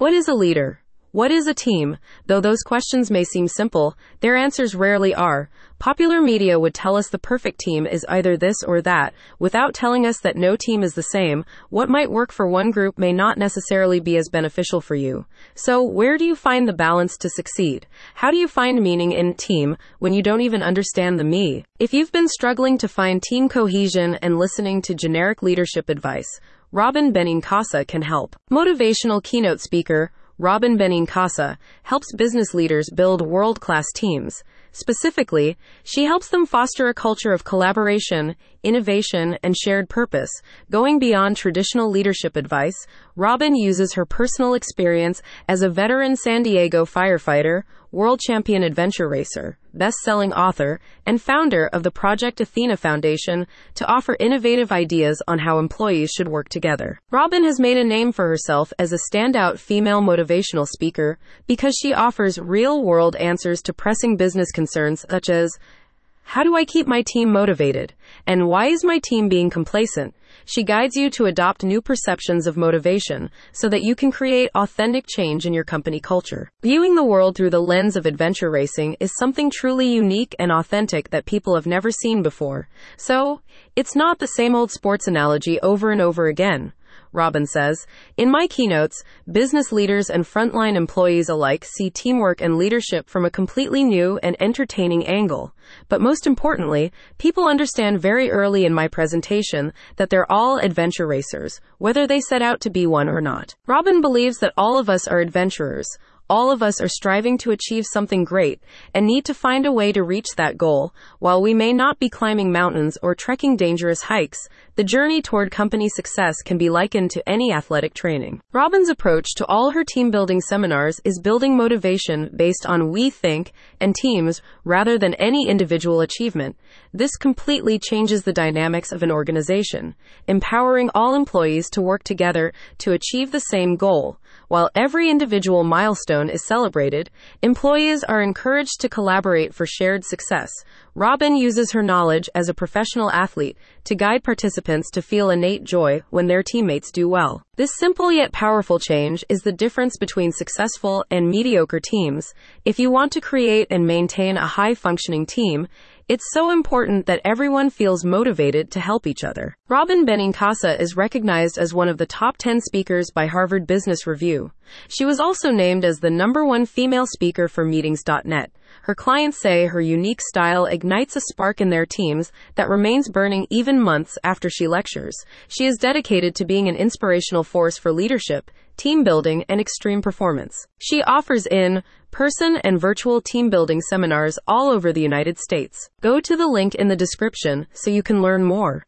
What is a leader? What is a team? Though those questions may seem simple, their answers rarely are. Popular media would tell us the perfect team is either this or that, without telling us that no team is the same. What might work for one group may not necessarily be as beneficial for you. So, where do you find the balance to succeed? How do you find meaning in team when you don't even understand the me? If you've been struggling to find team cohesion and listening to generic leadership advice, Robin Benincasa can help. Motivational keynote speaker Robin Benincasa helps business leaders build world-class teams. Specifically, she helps them foster a culture of collaboration, innovation, and shared purpose. Going beyond traditional leadership advice, Robin uses her personal experience as a veteran San Diego firefighter, world champion adventure racer, best-selling author, and founder of the Project Athena Foundation to offer innovative ideas on how employees should work together. Robin has made a name for herself as a standout female motivational speaker because she offers real-world answers to pressing business concerns such as, how do I keep my team motivated? And why is my team being complacent? She guides you to adopt new perceptions of motivation so that you can create authentic change in your company culture. Viewing the world through the lens of adventure racing is something truly unique and authentic that people have never seen before. So, it's not the same old sports analogy over and over again. Robin says, in my keynotes, business leaders and frontline employees alike see teamwork and leadership from a completely new and entertaining angle. But most importantly, people understand very early in my presentation that they're all adventure racers, whether they set out to be one or not. Robin believes that all of us are adventurers. All of us are striving to achieve something great and need to find a way to reach that goal. While we may not be climbing mountains or trekking dangerous hikes, the journey toward company success can be likened to any athletic training. Robin's approach to all her team-building seminars is building motivation based on we think and teams rather than any individual achievement. This completely changes the dynamics of an organization, empowering all employees to work together to achieve the same goal. While every individual milestone is celebrated, employees are encouraged to collaborate for shared success. Robin uses her knowledge as a professional athlete to guide participants to feel innate joy when their teammates do well. This simple yet powerful change is the difference between successful and mediocre teams. If you want to create and maintain a high-functioning team, it's so important that everyone feels motivated to help each other. Robin Benincasa is recognized as one of the top 10 speakers by Harvard Business Review. She was also named as the #1 female speaker for Meetings.net. Her clients say her unique style ignites a spark in their teams that remains burning even months after she lectures. She is dedicated to being an inspirational force for leadership, team building, and extreme performance. She offers in-person and virtual team building seminars all over the United States. Go to the link in the description so you can learn more.